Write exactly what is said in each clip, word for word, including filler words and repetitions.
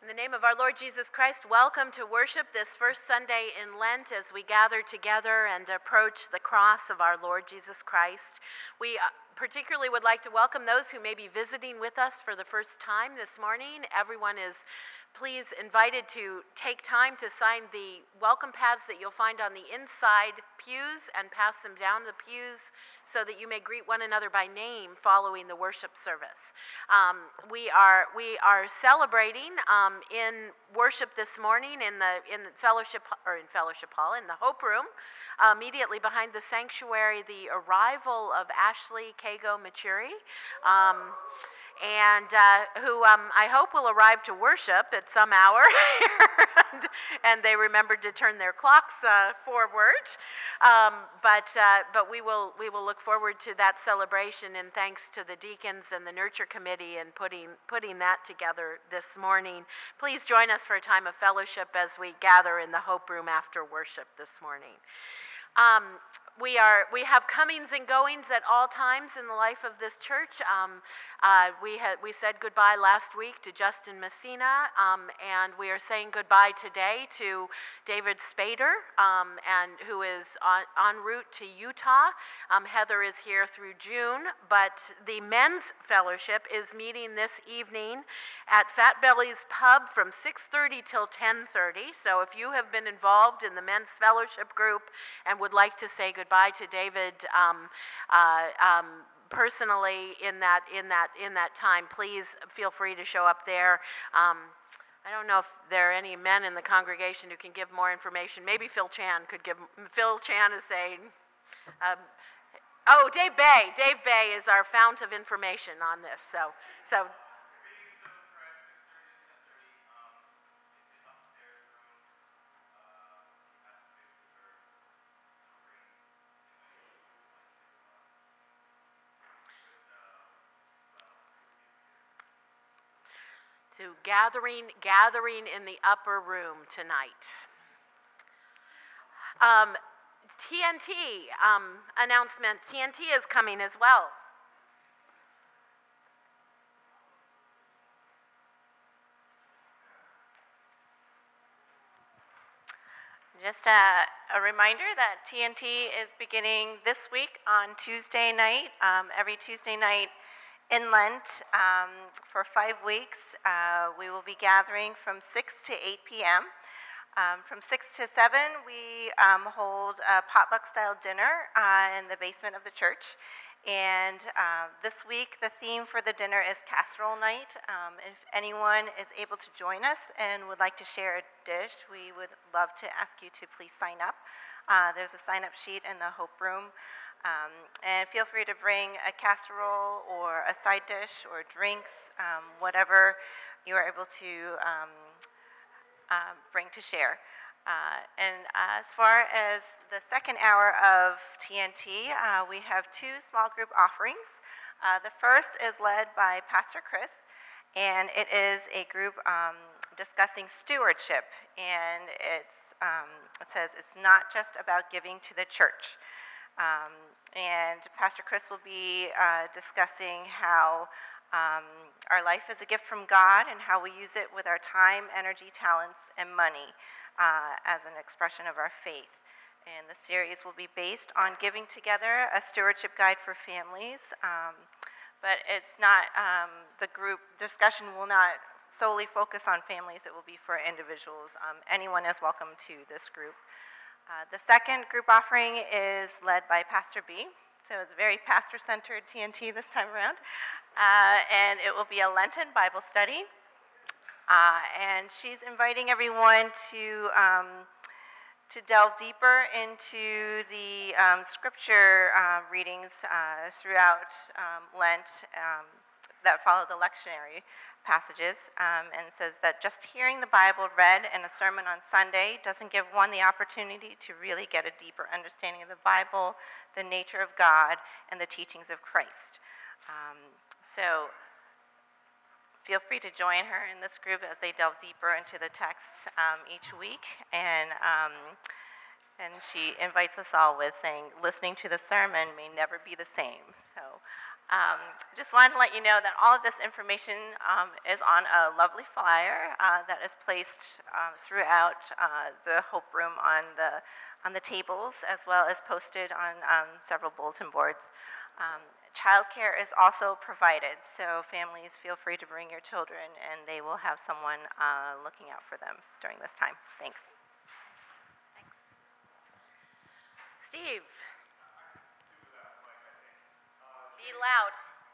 In the name of our Lord Jesus Christ, welcome to worship this first Sunday in Lent as we gather together and approach the cross of our Lord Jesus Christ. We uh, particularly would like to welcome those who may be visiting with us for the first time this morning. Everyone is please invited to take time to sign the welcome pads that you'll find on the inside pews and pass them down the pews so that you may greet one another by name following the worship service. Um, we are we are celebrating um, in worship this morning in the in the fellowship or in fellowship hall in the Hope Room, uh, immediately behind the sanctuary, the arrival of Ashley Kago Machuri. Um, and uh, who um, I hope will arrive to worship at some hour, and, and they remembered to turn their clocks uh, forward. Um, but uh, but we will we will look forward to that celebration, and thanks to the deacons and the nurture committee and putting putting that together this morning. Please join us for a time of fellowship as we gather in the Hope Room after worship this morning. Um, we are we have comings and goings at all times in the life of this church. Um, uh, we had we said goodbye last week to Justin Messina, um, and we are saying goodbye today to David Spader, um, and who is on, en route to Utah. Um, Heather is here through June, but the men's fellowship is meeting this evening at Fat Belly's Pub from six thirty till ten thirty. So if you have been involved in the men's fellowship group and would like to say goodbye to David um, uh, um, personally in that in that in that time, please feel free to show up there. Um, I don't know if there are any men in the congregation who can give more information. Maybe Phil Chan could give. Phil Chan is saying. Um, oh, Dave Bay. Dave Bay is our fount of information on this. So so. To gathering, gathering in the upper room tonight. Um, T N T um, announcement. T N T is coming as well. Just a, a reminder that T N T is beginning this week on Tuesday night, um, every Tuesday night in Lent um, for five weeks. Uh, we will be gathering from six to eight p m Um, from six to seven, we um, hold a potluck-style dinner uh, in the basement of the church. And uh, this week, the theme for the dinner is Casserole Night. Um, if anyone is able to join us and would like to share a dish, we would love to ask you to please sign up. Uh, there's a sign-up sheet in the Hope Room. Um, and feel free to bring a casserole or a side dish or drinks, um, whatever you are able to um, uh, bring to share. Uh, and uh, as far as the second hour of T N T, uh, we have two small group offerings. Uh, the first is led by Pastor Chris, and it is a group um, discussing stewardship. And it's, um, it says it's not just about giving to the church. Um, and Pastor Chris will be uh, discussing how um, our life is a gift from God and how we use it with our time, energy, talents, and money uh, as an expression of our faith. And the series will be based on Giving Together, a stewardship guide for families. Um, but it's not, um, the group discussion will not solely focus on families, it will be for individuals. Um, anyone is welcome to this group. Uh, the second group offering is led by Pastor B. So it's a very pastor-centered T N T this time around. Uh, and it will be a Lenten Bible study. Uh, and she's inviting everyone to, um, to delve deeper into the um, scripture uh, readings uh, throughout um, Lent um, that follow the lectionary passages, um, and says that just hearing the Bible read in a sermon on Sunday doesn't give one the opportunity to really get a deeper understanding of the Bible, the nature of God, and the teachings of Christ. Um, so feel free to join her in this group as they delve deeper into the text um, each week. And, um, and she invites us all with saying, listening to the sermon may never be the same. So Um, just wanted to let you know that all of this information um, is on a lovely flyer uh, that is placed uh, throughout uh, the Hope Room on the on the tables, as well as posted on um, several bulletin boards. Um, childcare is also provided, so families feel free to bring your children, and they will have someone uh, looking out for them during this time. Thanks. Thanks. Steve. Be loud.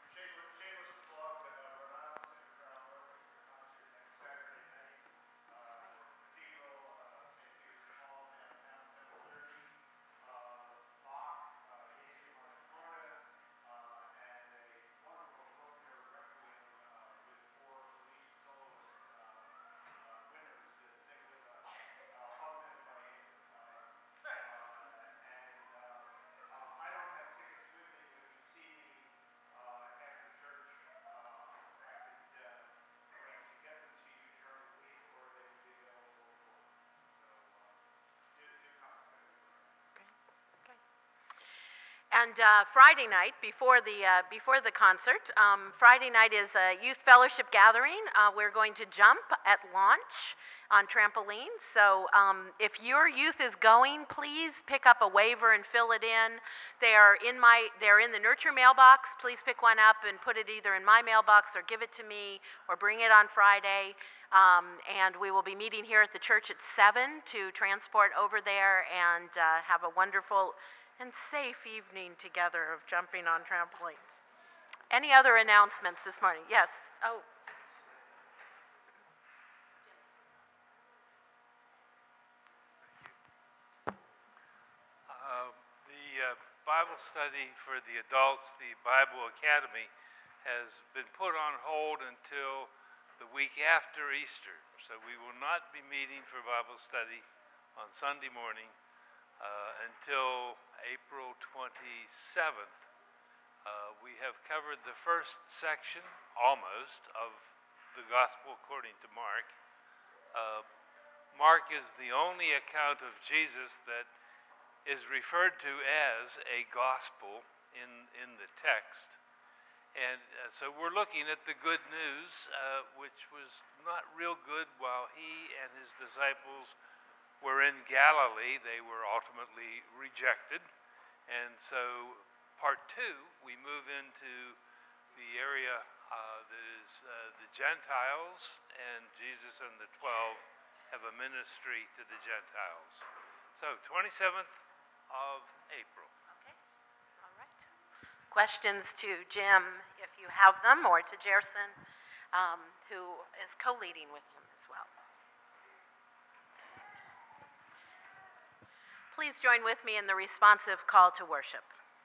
And uh, Friday night, before the uh, before the concert, um, Friday night is a youth fellowship gathering. Uh, we're going to jump at launch on trampolines. So um, if your youth is going, please pick up a waiver and fill it in. They are in my they're in the nurture mailbox. Please pick one up and put it either in my mailbox or give it to me or bring it on Friday. Um, and we will be meeting here at the church at seven to transport over there and uh, have a wonderful and safe evening together of jumping on trampolines. Any other announcements this morning? Yes. Oh. Uh, the uh, Bible study for the adults, the Bible Academy, has been put on hold until the week after Easter. So we will not be meeting for Bible study on Sunday morning uh, until April twenty-seventh. Uh, we have covered the first section, almost, of the Gospel according to Mark. Uh, Mark is the only account of Jesus that is referred to as a gospel in, in the text. And uh, so we're looking at the good news, uh, which was not real good while he and his disciples were in Galilee. They were ultimately rejected. And so part two, we move into the area uh, that is uh, the Gentiles, and Jesus and the twelve have a ministry to the Gentiles. So twenty-seventh of April. Okay, all right. Questions to Jim, if you have them, or to Jerson, um, who is co-leading with him as well. Please join with me in the responsive call to worship.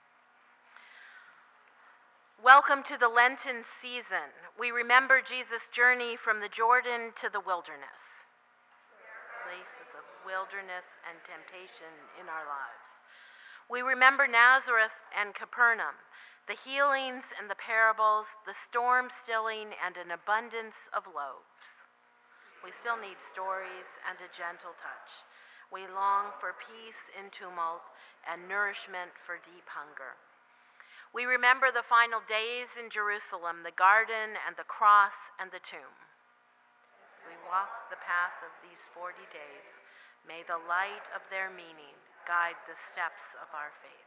Welcome to the Lenten season. We remember Jesus' journey from the Jordan to the wilderness. Places of wilderness and temptation in our lives. We remember Nazareth and Capernaum, the healings and the parables, the storm stilling and an abundance of loaves. We still need stories and a gentle touch. We long for peace in tumult and nourishment for deep hunger. We remember the final days in Jerusalem, the garden and the cross and the tomb. We walk the path of these forty days. May the light of their meaning guide the steps of our faith.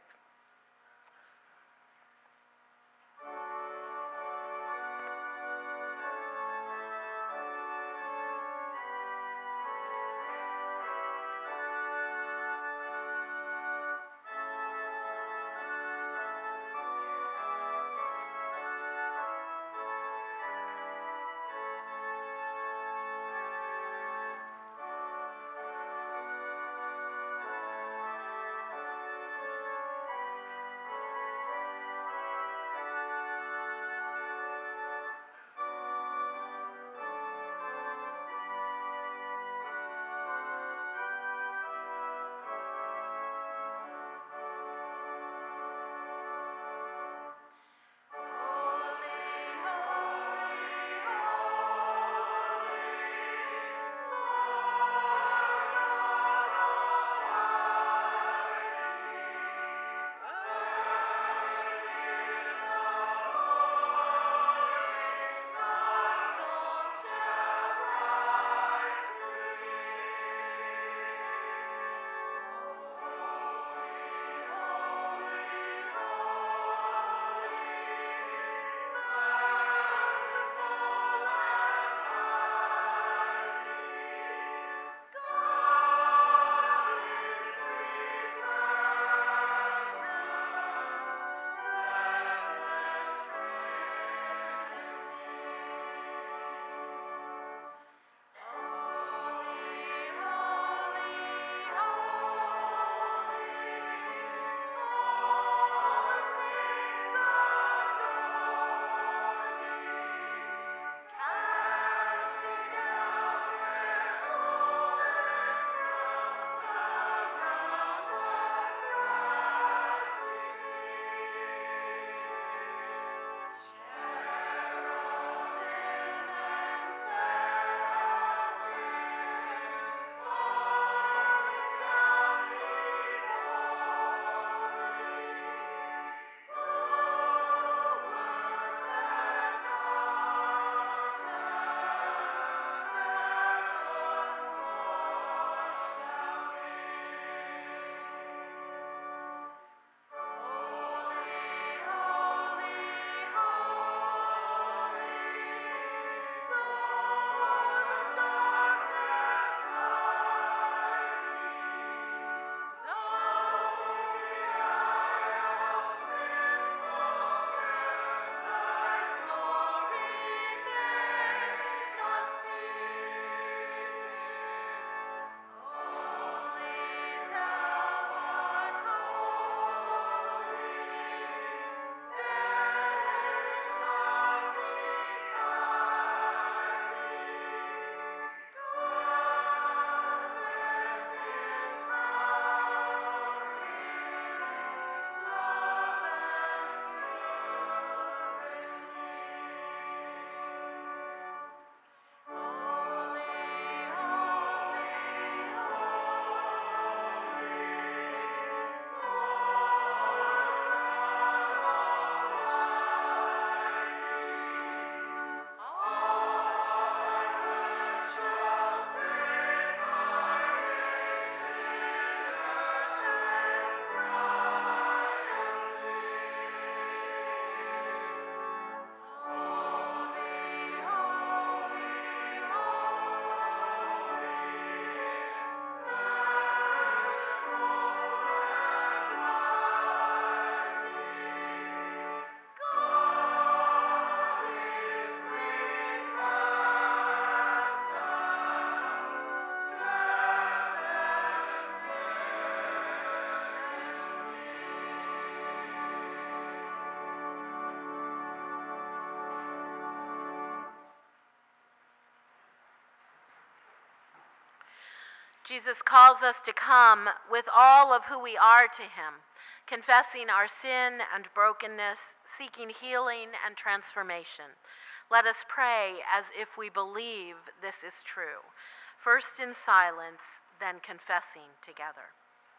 Jesus calls us to come with all of who we are to him, confessing our sin and brokenness, seeking healing and transformation. Let us pray as if we believe this is true, first in silence, then confessing together.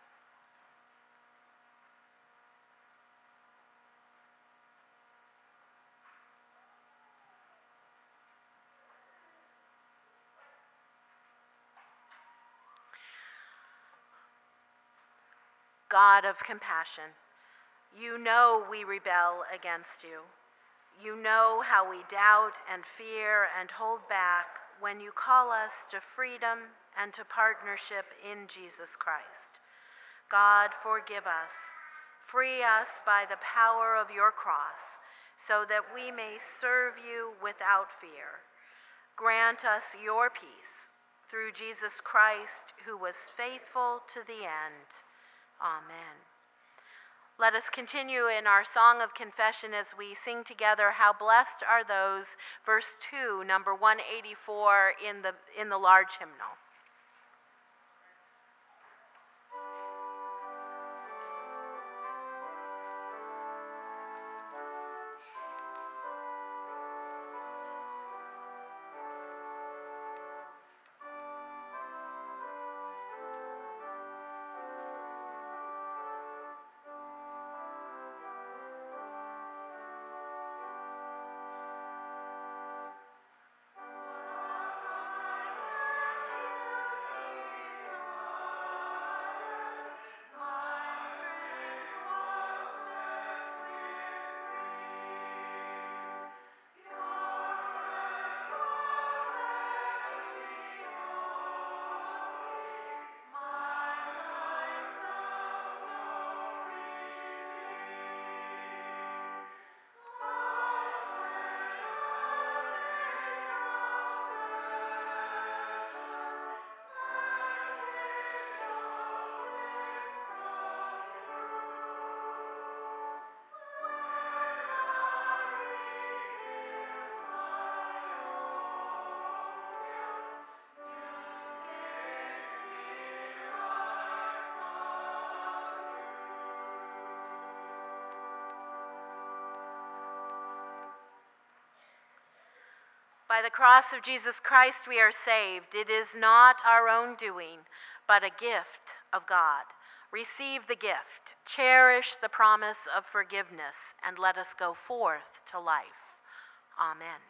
God of compassion, you know we rebel against you. You know how we doubt and fear and hold back when you call us to freedom and to partnership in Jesus Christ. God, forgive us. Free us by the power of your cross so that we may serve you without fear. Grant us your peace through Jesus Christ, who was faithful to the end. Amen. Let us continue in our song of confession as we sing together, How Blessed Are Those, verse two, number one eighty-four in the, in the large hymnal. By the cross of Jesus Christ we are saved. It is not our own doing, but a gift of God. Receive the gift, cherish the promise of forgiveness, and let us go forth to life. Amen.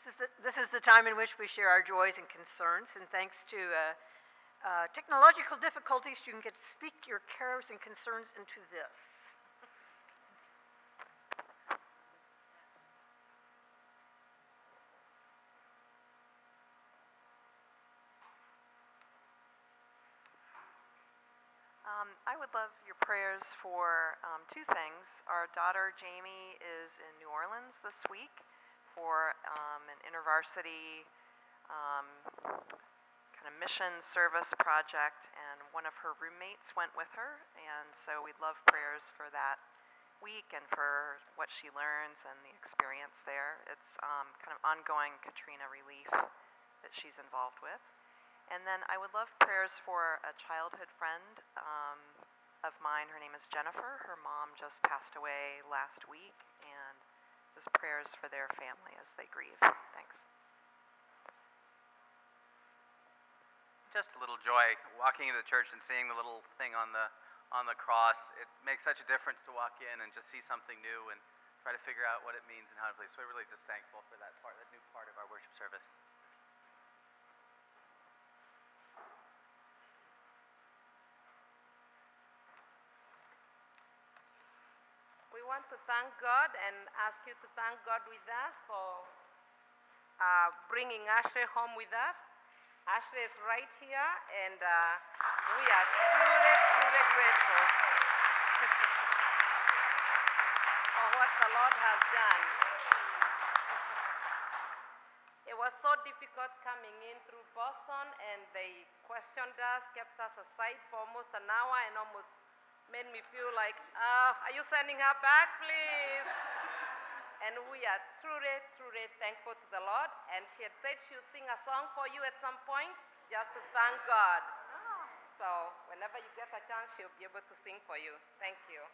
This is the, this is the time in which we share our joys and concerns, and thanks to uh, uh, technological difficulties, you can get to speak your cares and concerns into this. Um, I would love your prayers for um, two things. Our daughter Jamie is in New Orleans this week for um, an intervarsity um, kind of mission service project, and one of her roommates went with her, and so we'd love prayers for that week and for what she learns and the experience there. It's um, kind of ongoing Katrina relief that she's involved with. And then I would love prayers for a childhood friend um, of mine. Her name is Jennifer. Her mom just passed away last week, and just prayers for their family as they grieve. Thanks. Just a little joy walking into the church and seeing the little thing on the on the cross. It makes such a difference to walk in and just see something new and try to figure out what it means and how it plays. So we're really just thankful for that part, that new part of our worship service. We want to thank God and ask you to thank God with us for uh, bringing Ashley home with us. Ashley is right here, and uh, we are truly, truly grateful for what the Lord has done. It was so difficult coming in through Boston, and they questioned us, kept us aside for almost an hour, and almost made me feel like, uh, are you sending her back, please? And we are truly, truly thankful to the Lord. And she had said she'll sing a song for you at some point, just to thank God. So whenever you get a chance, she'll be able to sing for you. Thank you.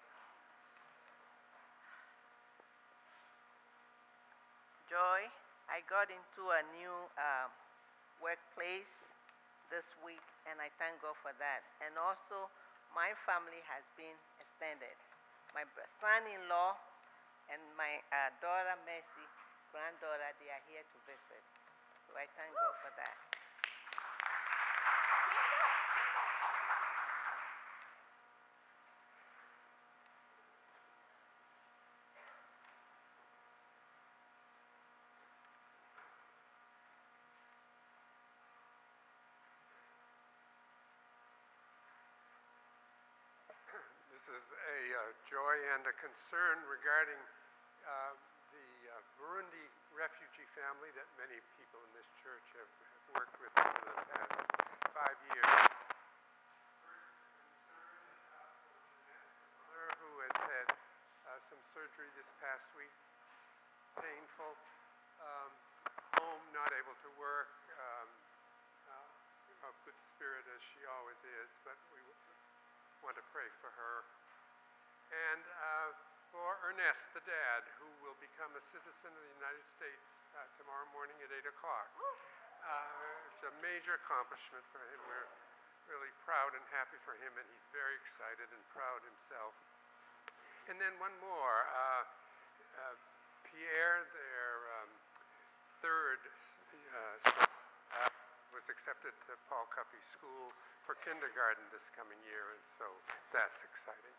Joy, I got into a new uh, workplace this week, and I thank God for that. And also, my family has been extended. My son-in-law and my uh, daughter, Mercy, granddaughter, they are here to visit. So I thank God for that. This is a uh, joy and a concern regarding uh, the uh, Burundi refugee family that many people in this church have, have worked with over the past five years. First, concern uh, for Jeanette, the mother who has had uh, some surgery this past week, painful, um, home, not able to work, um, uh, of good spirit as she always is, but we want to pray for her. And uh, for Ernest, the dad, who will become a citizen of the United States uh, tomorrow morning at eight o'clock. Uh, it's a major accomplishment for him. We're really proud and happy for him, and he's very excited and proud himself. And then one more, uh, uh, Pierre, their um, third uh, son, uh, was accepted to Paul Cuffey School for kindergarten this coming year, and so that's exciting.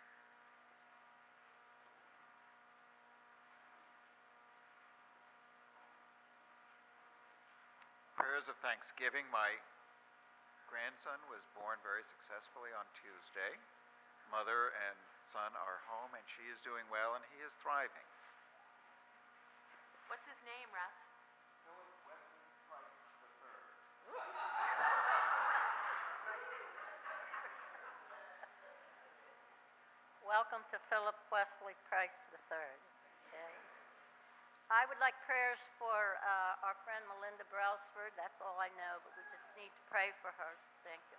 Prayers of thanksgiving. My grandson was born very successfully on Tuesday. Mother and son are home, and she is doing well, and he is thriving. What's his name, Russ? Philip Wesley Price the third. Welcome to Philip Wesley Price the third. Okay. I would like prayers for uh, our friend Melinda Brailsford. That's all I know, but we just need to pray for her. Thank you.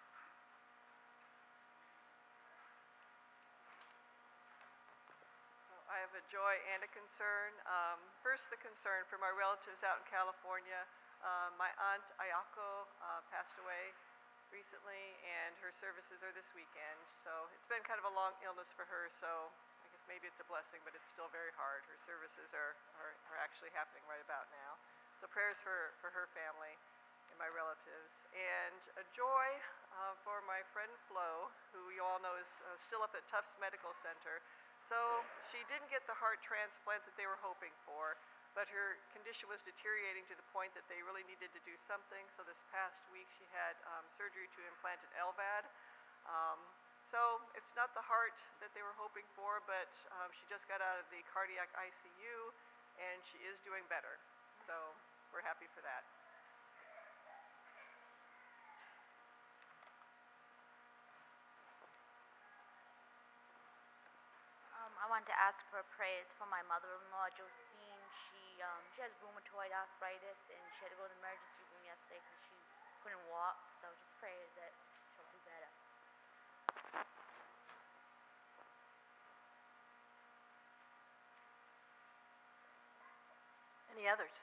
I have a joy and a concern. Um, first, the concern for my relatives out in California. Uh, my aunt Ayako uh, passed away recently, and her services are this weekend. So it's been kind of a long illness for her, so I guess maybe it's a blessing, but it's still very hard. Her services are, are, are actually happening right about now. So prayers for, for her family and my relatives. And a joy uh, for my friend Flo, who you all know is uh, still up at Tufts Medical Center. So she didn't get the heart transplant that they were hoping for, but her condition was deteriorating to the point that they really needed to do something. So this past week she had um, surgery to implant an L V A D. Um, so it's not the heart that they were hoping for, but um, she just got out of the cardiac I C U and she is doing better. So we're happy for that. Um, I wanted to ask for prayers for my mother-in-law, Josephine. She um, she has rheumatoid arthritis, and she had to go to the emergency room yesterday because she couldn't walk. So just prayers that she'll do better. Any others?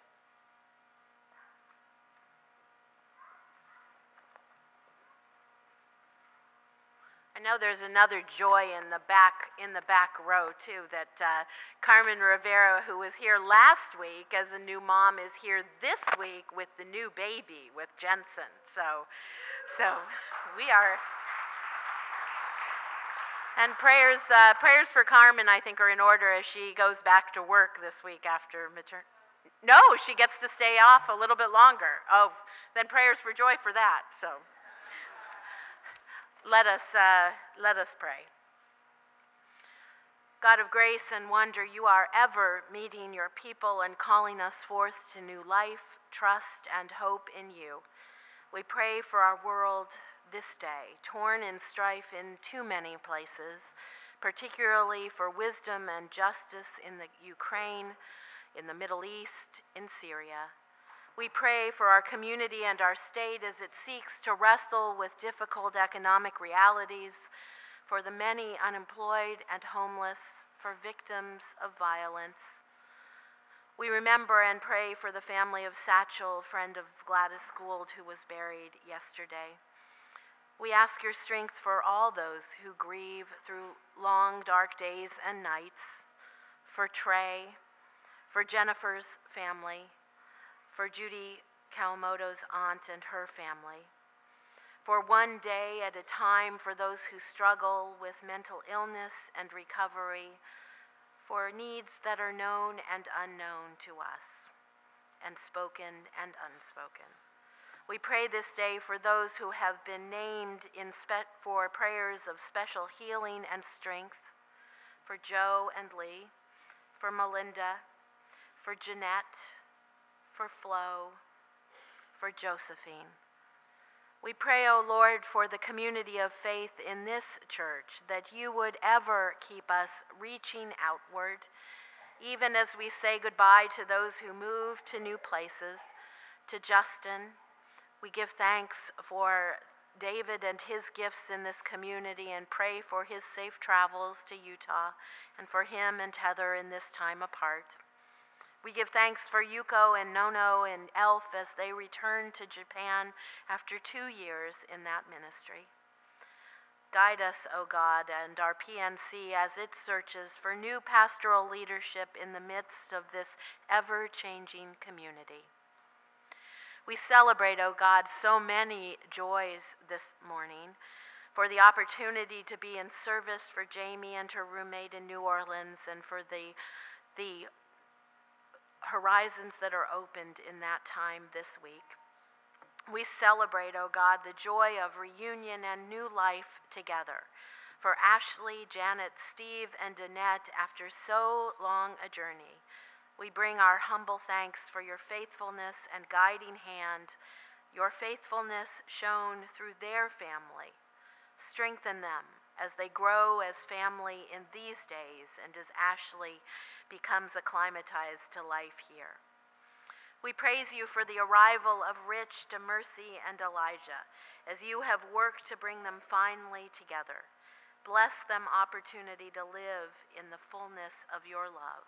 I know there's another joy in the back in the back row too. That uh, Carmen Rivera, who was here last week as a new mom, is here this week with the new baby with Jensen. So, so we are. And prayers uh, prayers for Carmen, I think, are in order as she goes back to work this week after maternity. No, she gets to stay off a little bit longer. Oh, then prayers for joy for that. So. Let us, uh, let us pray. God of grace and wonder, you are ever meeting your people and calling us forth to new life, trust, and hope in you. We pray for our world this day, torn in strife in too many places, particularly for wisdom and justice in the Ukraine, in the Middle East, in Syria. We pray for our community and our state as it seeks to wrestle with difficult economic realities, for the many unemployed and homeless, for victims of violence. We remember and pray for the family of Satchel, friend of Gladys Gould, who was buried yesterday. We ask your strength for all those who grieve through long, dark days and nights, for Trey, for Jennifer's family, for Judy Kawamoto's aunt and her family, for one day at a time for those who struggle with mental illness and recovery, for needs that are known and unknown to us, and spoken and unspoken. We pray this day for those who have been named in spe- for prayers of special healing and strength, for Joe and Lee, for Melinda, for Jeanette, for Flo, for Josephine. We pray, O Lord, for the community of faith in this church, that you would ever keep us reaching outward, even as we say goodbye to those who move to new places. To Justin, we give thanks for David and his gifts in this community and pray for his safe travels to Utah and for him and Heather in this time apart. We give thanks for Yuko and Nono and Elf as they return to Japan after two years in that ministry. Guide us, O God, and our P N C as it searches for new pastoral leadership in the midst of this ever-changing community. We celebrate, O God, so many joys this morning, for the opportunity to be in service for Jamie and her roommate in New Orleans, and for the, the horizons that are opened in that time this week. We celebrate, O God, the joy of reunion and new life together. For Ashley, Janet, Steve, and Danette, after so long a journey, we bring our humble thanks for your faithfulness and guiding hand, your faithfulness shown through their family. Strengthen them as they grow as family in these days and as Ashley becomes acclimatized to life here. We praise you for the arrival of Rich, DeMercy, and Elijah, as you have worked to bring them finally together. Bless them opportunity to live in the fullness of your love.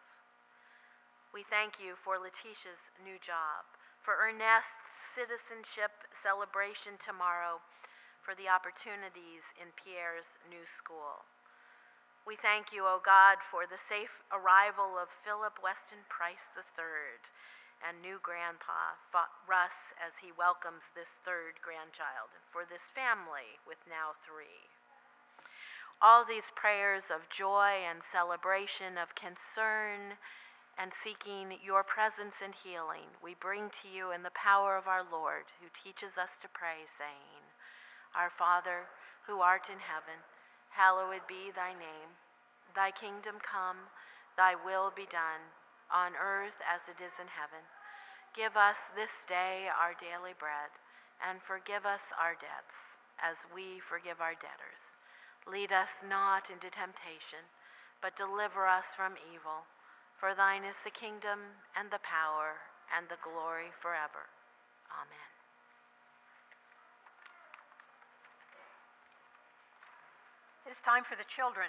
We thank you for Letitia's new job, for Ernest's citizenship celebration tomorrow, for the opportunities in Pierre's new school. We thank you, O God, for the safe arrival of Philip Weston Price the third and new grandpa Russ as he welcomes this third grandchild, and for this family with now three. All these prayers of joy and celebration, of concern and seeking your presence and healing, we bring to you in the power of our Lord, who teaches us to pray, saying, Our Father, who art in heaven, hallowed be thy name. Thy kingdom come, thy will be done, on earth as it is in heaven. Give us this day our daily bread, and forgive us our debts, as we forgive our debtors. Lead us not into temptation, but deliver us from evil. For thine is the kingdom, and the power, and the glory forever. Amen. It is time for the children.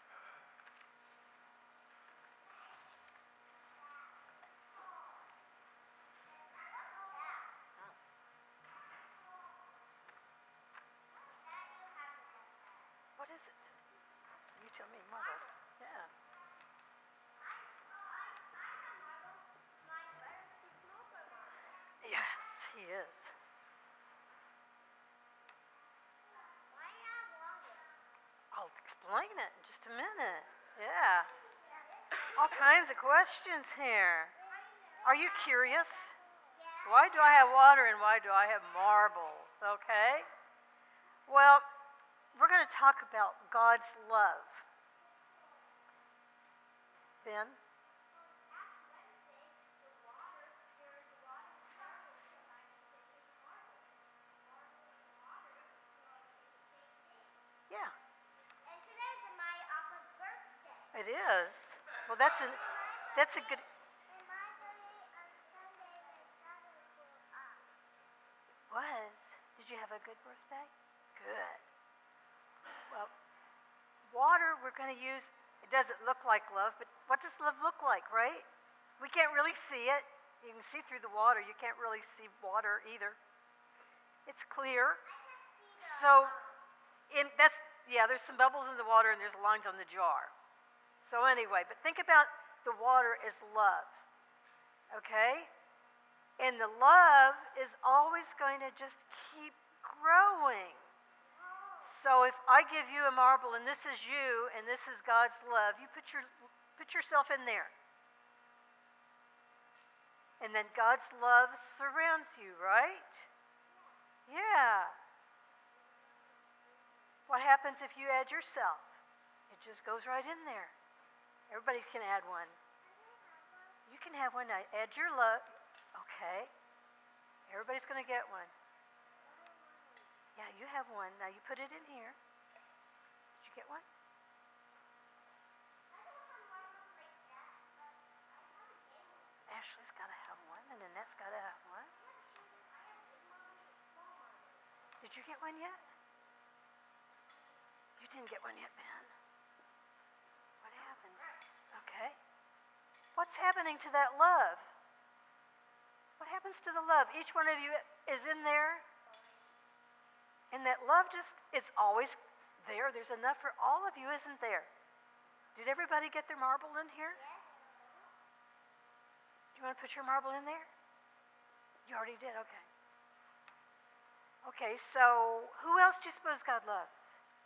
What is it? You tell me, marbles. Yeah. Yes, he is. I'll explain it in just a minute. Yeah. All kinds of questions here. Are you curious? Why do I have water and why do I have marbles? Okay. Well, we're going to talk about God's love. Ben? Yeah. And today's my Appa's birthday. It is. Well, that's a that's a good. And my birthday on Sunday when Father grew up. Was. Did you have a good birthday? Good. Well, water we're going to use. It doesn't look like love, but what does love look like, right? We can't really see it. You can see through the water. You can't really see water either. It's clear. So, in that's yeah. There's some bubbles in the water and there's lines on the jar. So anyway, but think about the water as love. Okay? And the love is always going to just keep growing. So if I give you a marble and this is you and this is God's love, you put your put yourself in there. And then God's love surrounds you, right? Yeah. What happens if you add yourself? It just goes right in there. Everybody can add one. You can have one. Add your love. Okay. Everybody's going to get one. Yeah, you have one. Now you put it in here. Did you get one? Ashley's got to have one, and Annette's got to have one. Did you get one yet? You didn't get one yet, Ben. What happened? Okay. What's happening to that love? What happens to the love? Each one of you is in there. And that love just, it's always there. There's enough for all of you, isn't there? Did everybody get their marble in here? Yes. Do you want to put your marble in there? You already did, okay. Okay, so who else do you suppose God loves?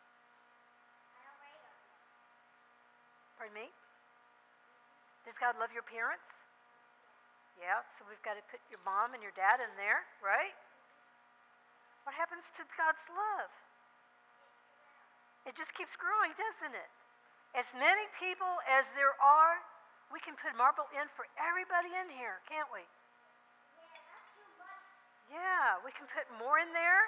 Pardon me? Does God love your parents? Yeah, so we've got to put your mom and your dad in there, right? What happens to God's love? It just keeps growing, doesn't it? As many people as there are, we can put marble in for everybody in here, can't we? Yeah, not too much. Yeah, we can put more in there.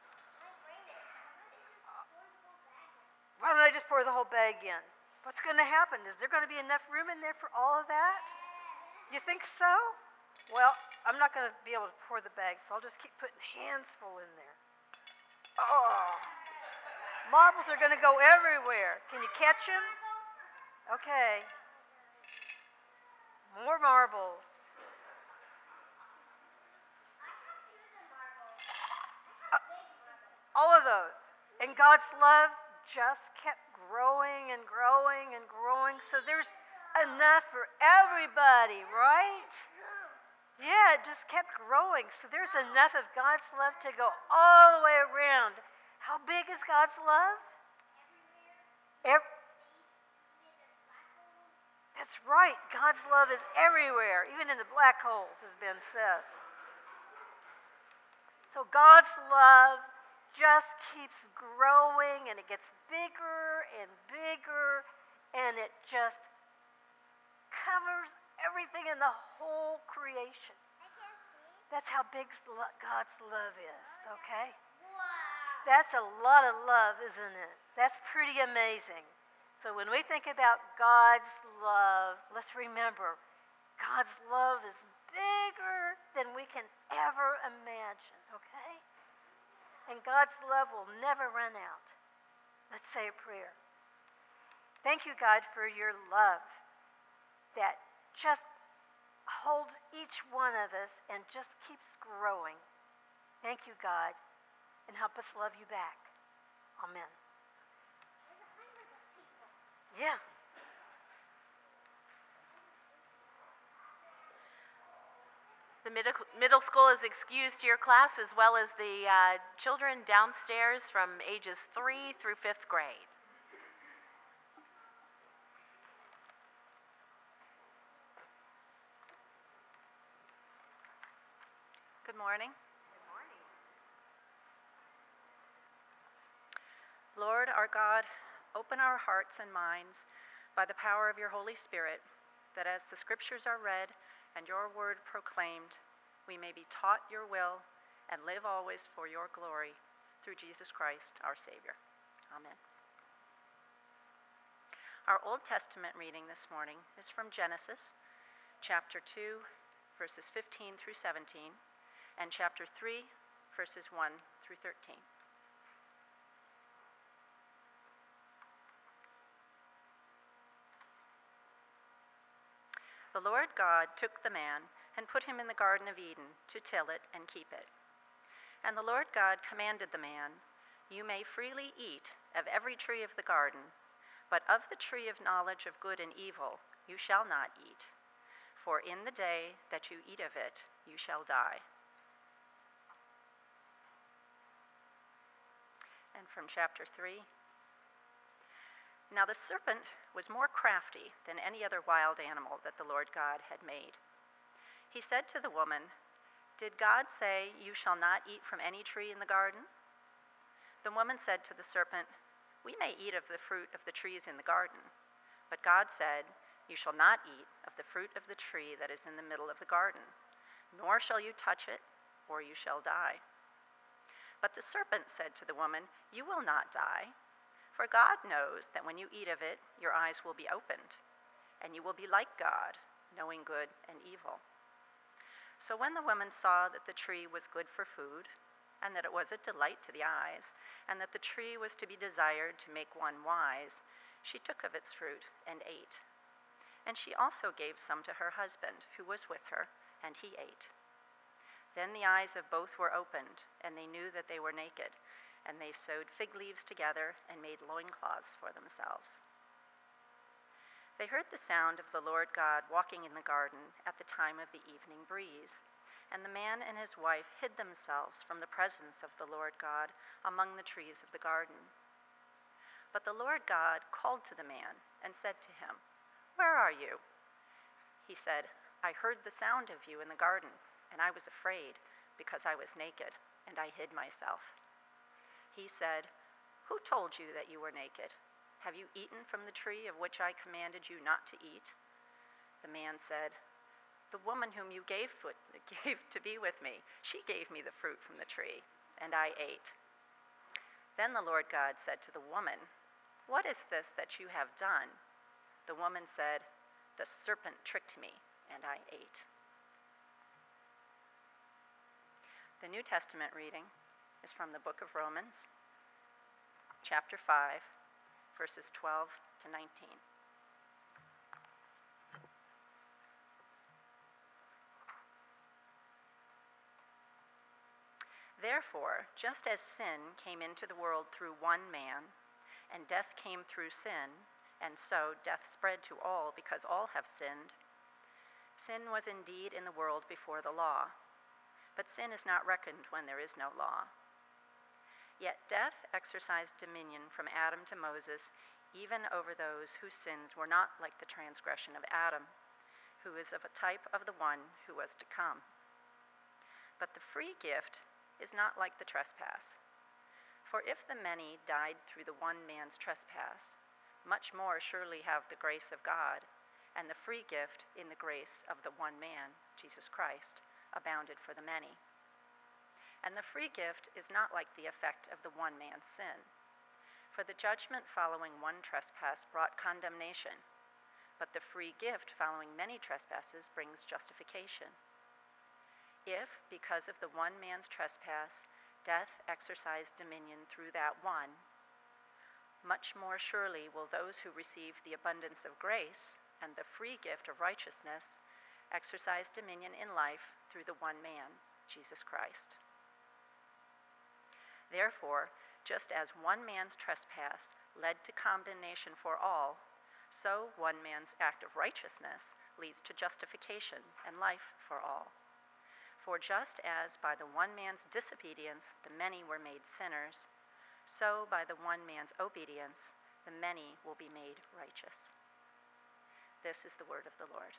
Why don't I just pour the whole bag in? What's going to happen? Is there going to be enough room in there for all of that? You think so? Well, I'm not going to be able to pour the bag, so I'll just keep putting hands full in there. Oh, marbles are going to go everywhere. Can you catch them? Okay. More marbles. Uh, all of those. And God's love just kept growing and growing and growing. So there's enough for everybody, right? Yeah, it just kept growing. So there's enough of God's love to go all the way around. How big is God's love? Every, that's right. God's love is everywhere, even in the black holes, has been said. So God's love just keeps growing, and it gets bigger and bigger, and it just covers everything in the whole creation. That's how big God's love is, okay? That's a lot of love, isn't it? That's pretty amazing. So when we think about God's love, let's remember, God's love is bigger than we can ever imagine, okay? And God's love will never run out. Let's say a prayer. Thank you, God, for your love that just holds each one of us and just keeps growing. Thank you, God, and help us love you back. Amen. Yeah. The middle, middle school is excused to your class, as well as the uh, children downstairs from ages three through fifth grade. Good morning. Good morning. Lord, our God, open our hearts and minds by the power of your Holy Spirit, that as the scriptures are read and your word proclaimed, we may be taught your will and live always for your glory through Jesus Christ, our Savior. Amen. Our Old Testament reading this morning is from Genesis, chapter two, verses fifteen through seventeen, and chapter three, verses one through thirteen. The Lord God took the man and put him in the Garden of Eden to till it and keep it. And the Lord God commanded the man, "You may freely eat of every tree of the garden, but of the tree of knowledge of good and evil you shall not eat, for in the day that you eat of it you shall die." And from chapter three. Now the serpent was more crafty than any other wild animal that the Lord God had made. He said to the woman, "Did God say, 'You shall not eat from any tree in the garden'?" The woman said to the serpent, "We may eat of the fruit of the trees in the garden." But God said, "You shall not eat of the fruit of the tree that is in the middle of the garden, nor shall you touch it, or you shall die." But the serpent said to the woman, "You will not die. For God knows that when you eat of it, your eyes will be opened, and you will be like God, knowing good and evil." So when the woman saw that the tree was good for food, and that it was a delight to the eyes, and that the tree was to be desired to make one wise, she took of its fruit and ate. And she also gave some to her husband, who was with her, and he ate. Then the eyes of both were opened, and they knew that they were naked, and they sewed fig leaves together and made loincloths for themselves. They heard the sound of the Lord God walking in the garden at the time of the evening breeze, and the man and his wife hid themselves from the presence of the Lord God among the trees of the garden. But the Lord God called to the man and said to him, "Where are you?" He said, "I heard the sound of you in the garden, and I was afraid because I was naked, and I hid myself." He said, "Who told you that you were naked? Have you eaten from the tree of which I commanded you not to eat?" The man said, "The woman whom you gave, foot, gave to be with me, she gave me the fruit from the tree, and I ate." Then the Lord God said to the woman, "What is this that you have done?" The woman said, "The serpent tricked me, and I ate." The New Testament reading is from the book of Romans, chapter five, verses twelve to nineteen. Therefore, just as sin came into the world through one man, And death came through sin, and so death spread to all because all have sinned. Sin was indeed in the world before the law, but sin is not reckoned when there is no law. Yet death exercised dominion from Adam to Moses, even over those whose sins were not like the transgression of Adam, who is of a type of the one who was to come. But the free gift is not like the trespass. For if the many died through the one man's trespass, much more surely have the grace of God and the free gift in the grace of the one man, Jesus Christ, abounded for the many. And the free gift is not like the effect of the one man's sin. For the judgment following one trespass brought condemnation, but the free gift following many trespasses brings justification. If, because of the one man's trespass, death exercised dominion through that one, much more surely will those who receive the abundance of grace and the free gift of righteousness exercise dominion in life through the one man, Jesus Christ. Therefore, just as one man's trespass led to condemnation for all, so one man's act of righteousness leads to justification and life for all. For just as by the one man's disobedience the many were made sinners, so by the one man's obedience the many will be made righteous. This is the word of the Lord.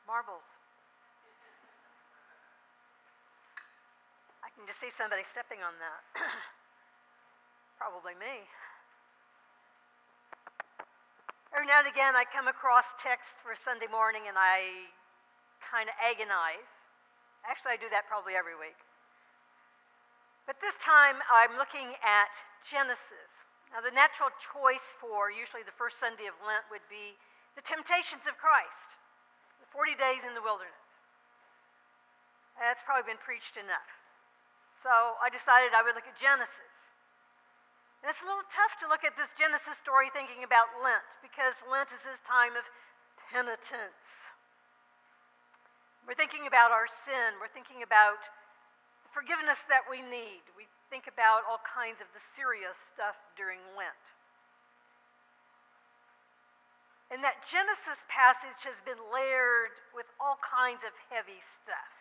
Marbles. I can just see somebody stepping on that. Probably me. Every now and again, I come across text for Sunday morning and I kind of agonize. Actually, I do that probably every week. But this time, I'm looking at Genesis. Now, the natural choice for usually the first Sunday of Lent would be the temptations of Christ, the forty days in the wilderness. That's probably been preached enough. So I decided I would look at Genesis. And it's a little tough to look at this Genesis story thinking about Lent, because Lent is this time of penitence. We're thinking about our sin. We're thinking about the forgiveness that we need. We think about all kinds of the serious stuff during Lent. And that Genesis passage has been layered with all kinds of heavy stuff.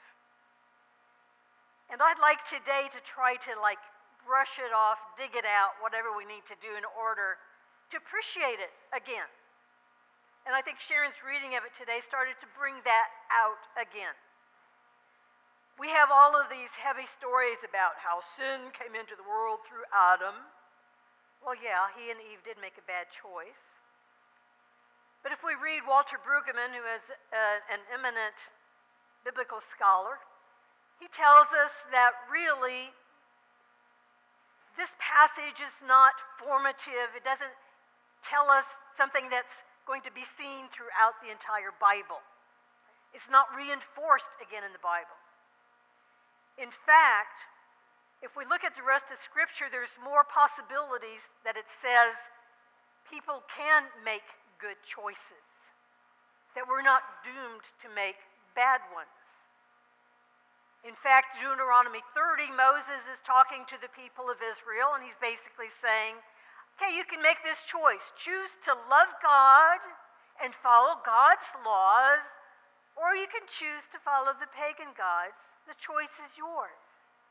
And I'd like today to try to like brush it off, dig it out, whatever we need to do in order to appreciate it again. And I think Sharon's reading of it today started to bring that out again. We have all of these heavy stories about how sin came into the world through Adam. Well, yeah, he and Eve did make a bad choice. But if we read Walter Brueggemann, who is uh, an eminent biblical scholar, he tells us that really this passage is not formative. It doesn't tell us something that's going to be seen throughout the entire Bible. It's not reinforced again in the Bible. In fact, if we look at the rest of Scripture, there's more possibilities that it says people can make good choices, that we're not doomed to make bad ones. In fact, Deuteronomy thirty, Moses is talking to the people of Israel, and he's basically saying, okay, you can make this choice. Choose to love God and follow God's laws, or you can choose to follow the pagan gods. The choice is yours.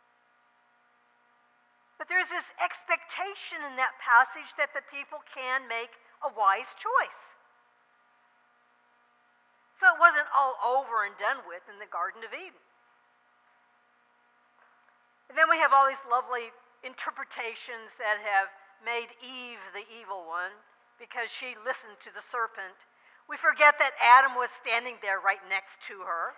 But there's this expectation in that passage that the people can make a wise choice. So it wasn't all over and done with in the Garden of Eden. And then we have all these lovely interpretations that have made Eve the evil one because she listened to the serpent. We forget that Adam was standing there right next to her.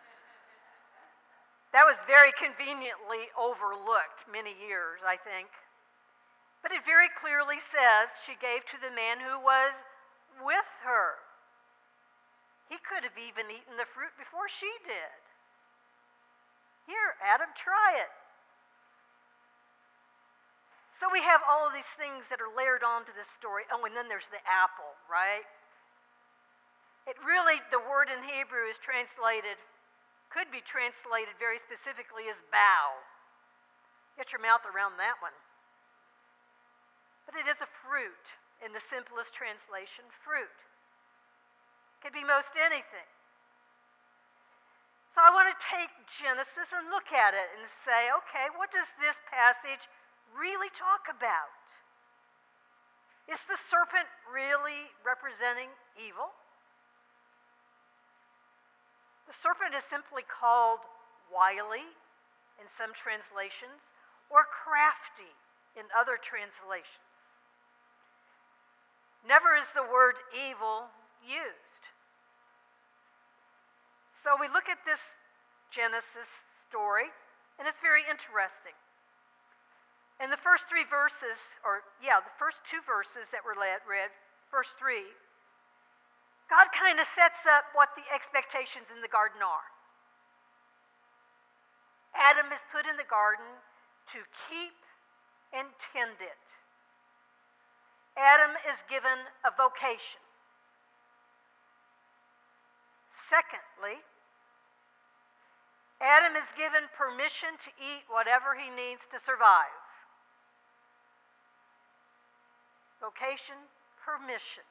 That was very conveniently overlooked many years, I think. But it very clearly says she gave to the man who was with her. He could have even eaten the fruit before she did. Here, Adam, try it. So we have all of these things that are layered onto this story. Oh, and then there's the apple, right? It really, the word in Hebrew is translated, could be translated very specifically as bow. Get your mouth around that one. But it is a fruit in the simplest translation, fruit. Could be most anything. So I want to take Genesis and look at it and say, okay, what does this passage really talk about? Is the serpent really representing evil? The serpent is simply called wily in some translations or crafty in other translations. Never is the word evil used. So we look at this Genesis story, and it's very interesting. In the first three verses, or yeah, the first two verses that were read, verse three, God kind of sets up what the expectations in the garden are. Adam is put in the garden to keep and tend it. Adam is given a vocation. Secondly, Adam is given permission to eat whatever he needs to survive. Vocation, permission.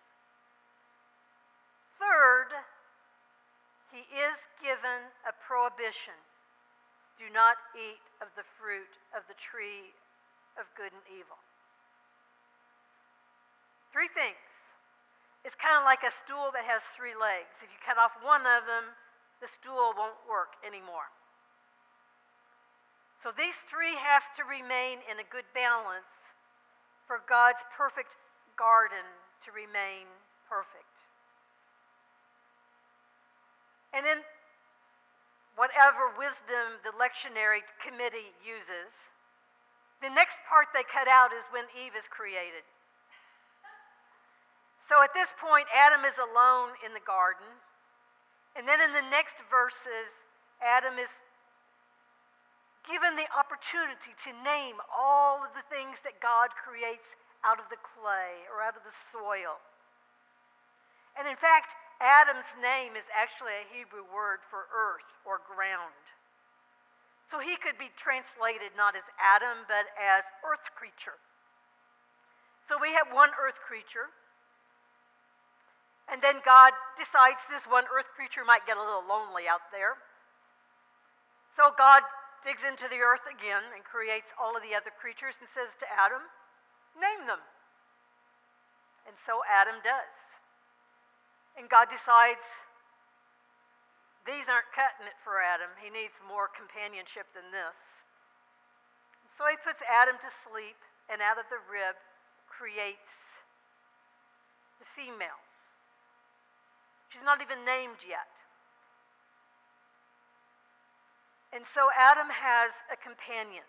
Third, he is given a prohibition. Do not eat of the fruit of the tree of good and evil. Three things. It's kind of like a stool that has three legs. If you cut off one of them, the stool won't work anymore. So these three have to remain in a good balance for God's perfect garden to remain perfect. And in whatever wisdom the lectionary committee uses, the next part they cut out is when Eve is created. So at this point, Adam is alone in the garden. And then in the next verses, Adam is given the opportunity to name all of the things that God creates out of the clay or out of the soil. And in fact, Adam's name is actually a Hebrew word for earth or ground. So he could be translated not as Adam, but as earth creature. So we have one earth creature. And then God decides this one earth creature might get a little lonely out there. So God digs into the earth again and creates all of the other creatures and says to Adam, name them. And so Adam does. And God decides these aren't cutting it for Adam. He needs more companionship than this. And so he puts Adam to sleep, and out of the rib creates the female. She's not even named yet. And so Adam has a companion.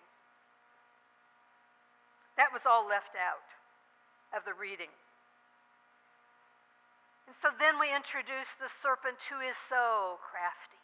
That was all left out of the reading. And so then we introduce the serpent who is so crafty.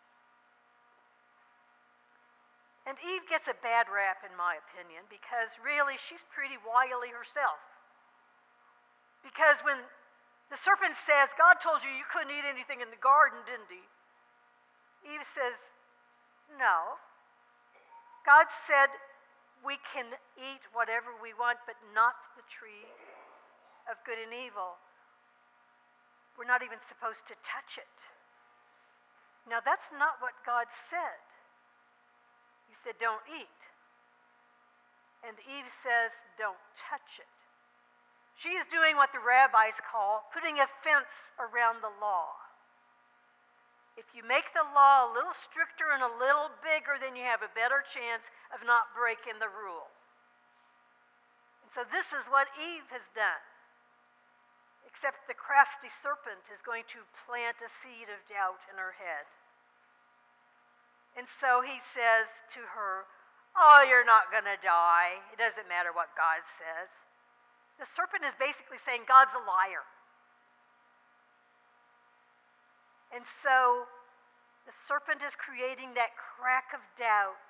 And Eve gets a bad rap, in my opinion, because really she's pretty wily herself. Because when the serpent says, God told you you couldn't eat anything in the garden, didn't he? Eve says, no. God said we can eat whatever we want, but not the tree of good and evil. We're not even supposed to touch it. Now, that's not what God said. He said, don't eat. And Eve says, don't touch it. She is doing what the rabbis call putting a fence around the law. If you make the law a little stricter and a little bigger, then you have a better chance of not breaking the rule. And so this is what Eve has done. Except the crafty serpent is going to plant a seed of doubt in her head. And so he says to her, oh, you're not going to die. It doesn't matter what God says. The serpent is basically saying God's a liar. And so the serpent is creating that crack of doubt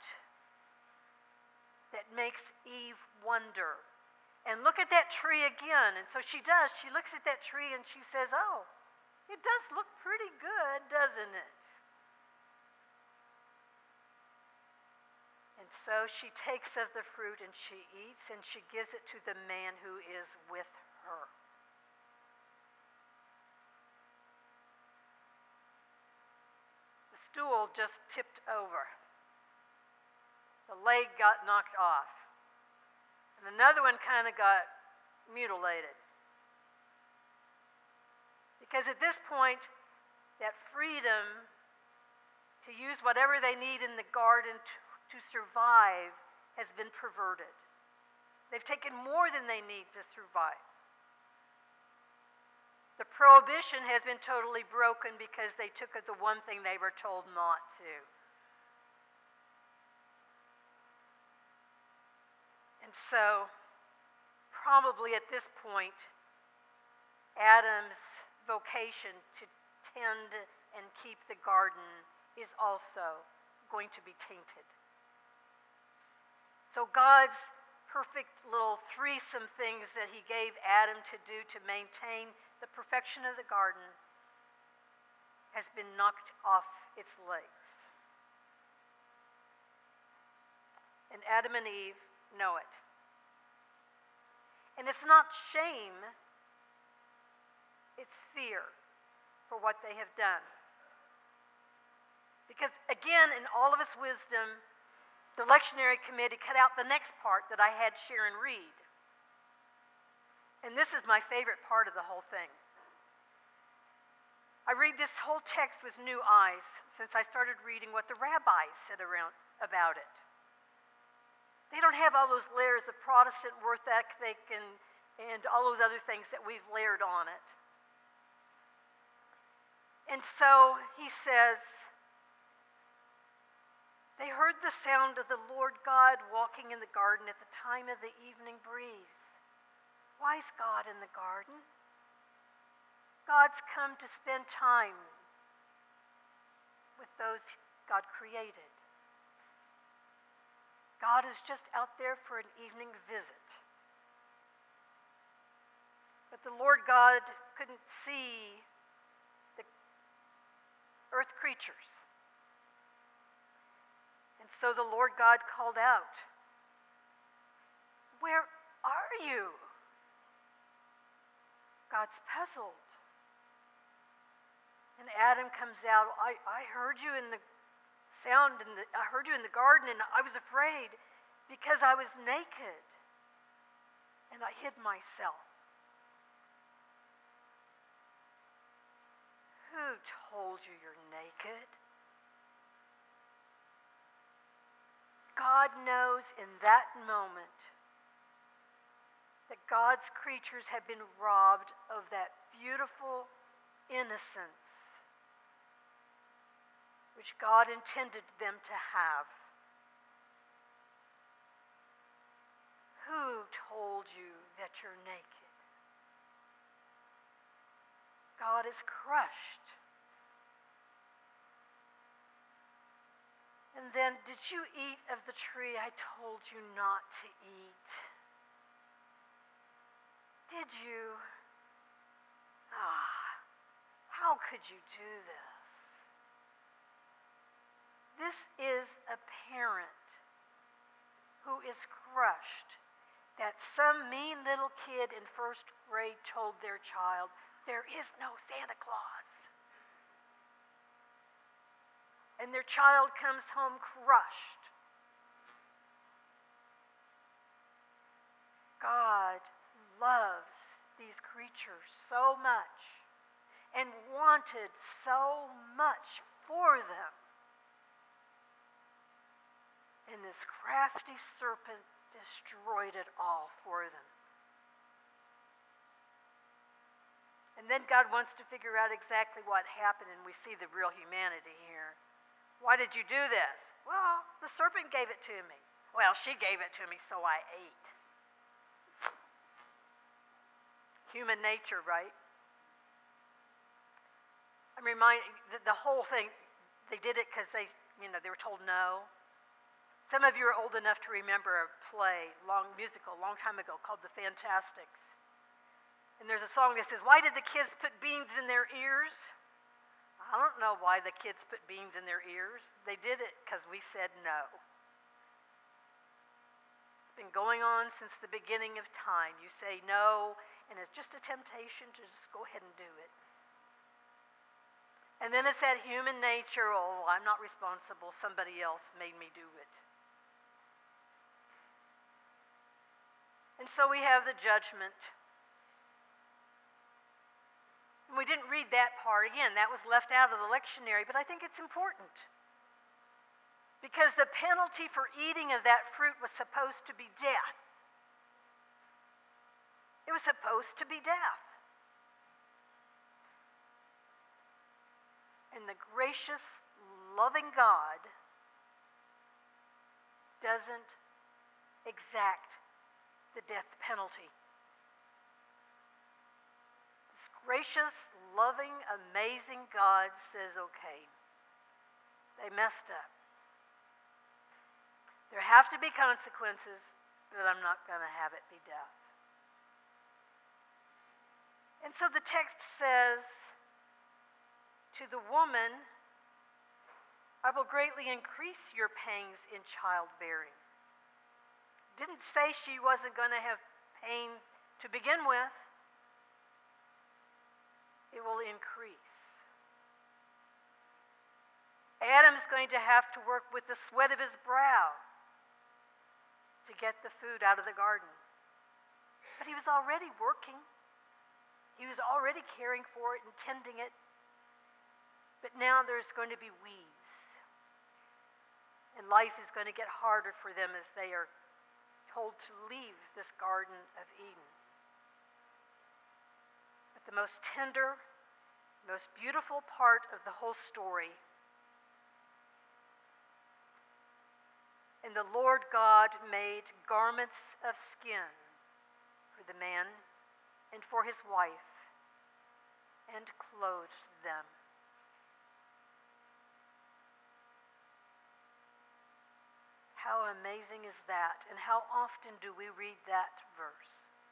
that makes Eve wonder. And look at that tree again. And so she does. She looks at that tree and she says, oh, it does look pretty good, doesn't it? And so she takes of the fruit and she eats and she gives it to the man who is with her. The stool just tipped over. The leg got knocked off. And another one kind of got mutilated. Because at this point, that freedom to use whatever they need in the garden to to survive has been perverted. They've taken more than they need to survive. The prohibition has been totally broken because they took the one thing they were told not to. And so, probably at this point, Adam's vocation to tend and keep the garden is also going to be tainted. So God's perfect little threesome things that he gave Adam to do to maintain the perfection of the garden has been knocked off its legs. And Adam and Eve know it. And it's not shame, it's fear for what they have done. Because again, in all of its wisdom, the lectionary committee cut out the next part that I had Sharon read. And this is my favorite part of the whole thing. I read this whole text with new eyes since I started reading what the rabbis said around, about it. They don't have all those layers of Protestant worth ethic and, and all those other things that we've layered on it. And so he says, they heard the sound of the Lord God walking in the garden at the time of the evening breeze. Why is God in the garden? God's come to spend time with those God created. God is just out there for an evening visit. But the Lord God couldn't see the earth creatures. And so the Lord God called out, "Where are you?" God's puzzled. And Adam comes out, I, I heard you in the sound, in the, I heard you in the garden, and I was afraid because I was naked. And I hid myself. Who told you you're naked? God knows in that moment that God's creatures have been robbed of that beautiful innocence which God intended them to have. Who told you that you're naked? God is crushed. And then, did you eat of the tree I told you not to eat? Did you? Ah, how could you do this? This is a parent who is crushed that some mean little kid in first grade told their child, there is no Santa Claus. And their child comes home crushed. God loves these creatures so much and wanted so much for them. And this crafty serpent destroyed it all for them. And then God wants to figure out exactly what happened, and we see the real humanity here. Why did you do this? Well, the serpent gave it to me. Well, she gave it to me, so I ate. Human nature, right? I'm reminded, the, the whole thing, they did it because they, you know, they were told no. Some of you are old enough to remember a play, long musical, a long time ago, called The Fantastics. And there's a song that says, why did the kids put beans in their ears? I don't know why the kids put beans in their ears. They did it because we said no. It's been going on since the beginning of time. You say no, and it's just a temptation to just go ahead and do it. And then it's that human nature, oh, I'm not responsible, somebody else made me do it. And so we have the judgment. And we didn't read that part. Again, that was left out of the lectionary, but I think it's important. Because the penalty for eating of that fruit was supposed to be death. It was supposed to be death. And the gracious, loving God doesn't exact the death penalty. This gracious, loving, amazing God says, okay, they messed up. There have to be consequences, but I'm not going to have it be death. And so the text says, to the woman, I will greatly increase your pangs in childbearing. Didn't say she wasn't going to have pain to begin with. It will increase. Adam's going to have to work with the sweat of his brow to get the food out of the garden. But he was already working. He was already caring for it and tending it. But now there's going to be weeds. And life is going to get harder for them as they are told to leave this Garden of Eden. But the most tender, most beautiful part of the whole story, and the Lord God made garments of skin for the man and for his wife, and clothed them. How amazing is that? And how often do we read that verse?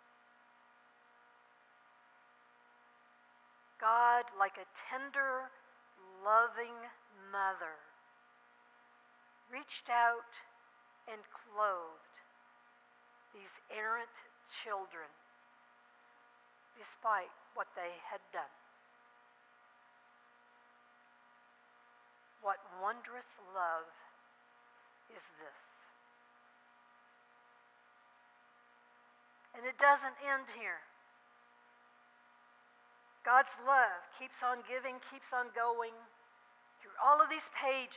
God, like a tender, loving mother, reached out and clothed these errant children despite what they had done. What wondrous love is this? And it doesn't end here. God's love keeps on giving, keeps on going through all of these pages.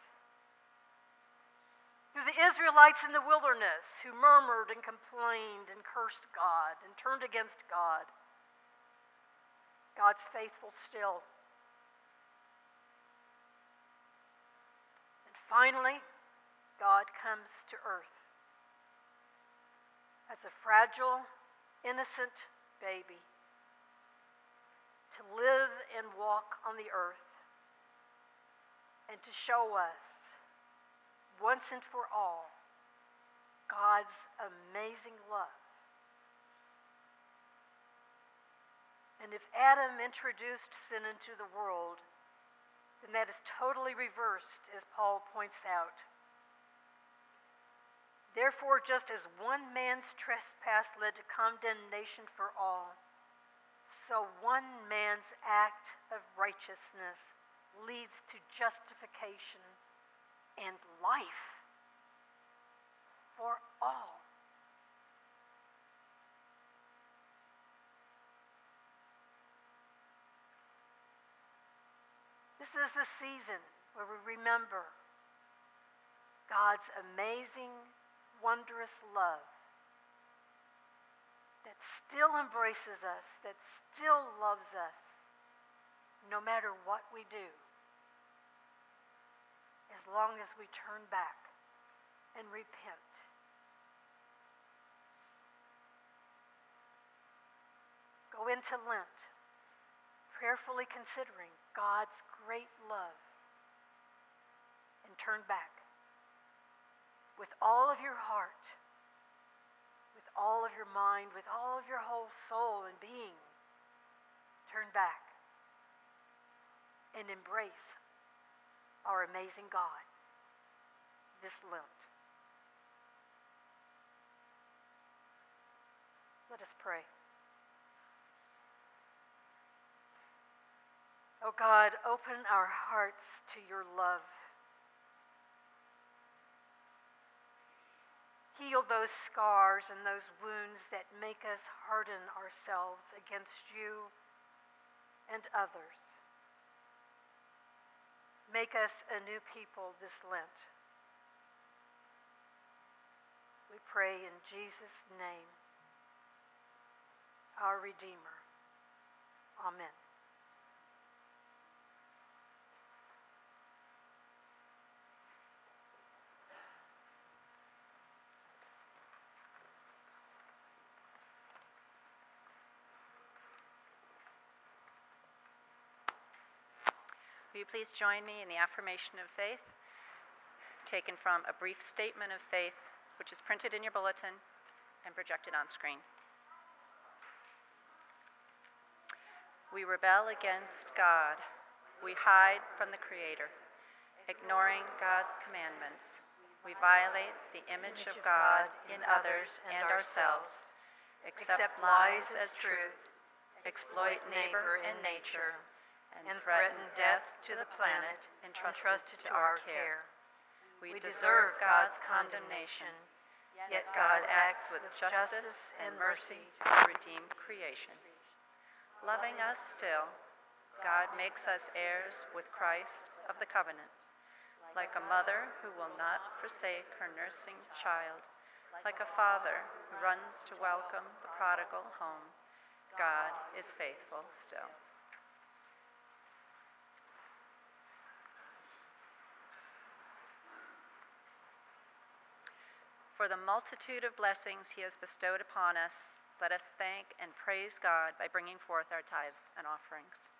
Through the Israelites in the wilderness who murmured and complained and cursed God and turned against God. God's faithful still. And finally, God comes to earth as a fragile, innocent baby to live and walk on the earth and to show us once and for all God's amazing love. And if Adam introduced sin into the world, then that is totally reversed, as Paul points out. Therefore, just as one man's trespass led to condemnation for all, so one man's act of righteousness leads to justification and life for all. This is the season where we remember God's amazing, wondrous love that still embraces us, that still loves us, no matter what we do, as long as we turn back and repent. Go into Lent, prayerfully considering God's great love, and turn back with all of your heart, with all of your mind, with all of your whole soul and being. Turn back and embrace our amazing God this Lent. Let us pray. Oh God, open our hearts to your love. Heal those scars and those wounds that make us harden ourselves against you and others. Make us a new people this Lent. We pray in Jesus' name, our Redeemer. Amen. Will you please join me in the affirmation of faith, taken from A Brief Statement of Faith, which is printed in your bulletin and projected on screen. We rebel against God. We hide from the Creator. Ignoring God's commandments, we violate the image of God in others and ourselves, accept lies as truth, exploit neighbor and nature, and threaten death to the planet entrusted to our care. We deserve God's condemnation, yet God acts with justice and mercy to redeem creation. Loving us still, God makes us heirs with Christ of the covenant. Like a mother who will not forsake her nursing child, like a father who runs to welcome the prodigal home, God is faithful still. For the multitude of blessings he has bestowed upon us, let us thank and praise God by bringing forth our tithes and offerings.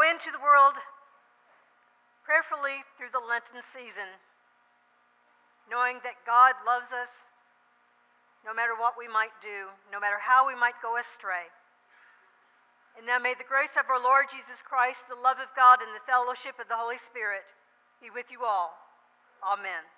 into the world prayerfully through the Lenten season, knowing that God loves us no matter what we might do, no matter how we might go astray. And now may the grace of our Lord Jesus Christ, the love of God, and the fellowship of the Holy Spirit be with you all. Amen.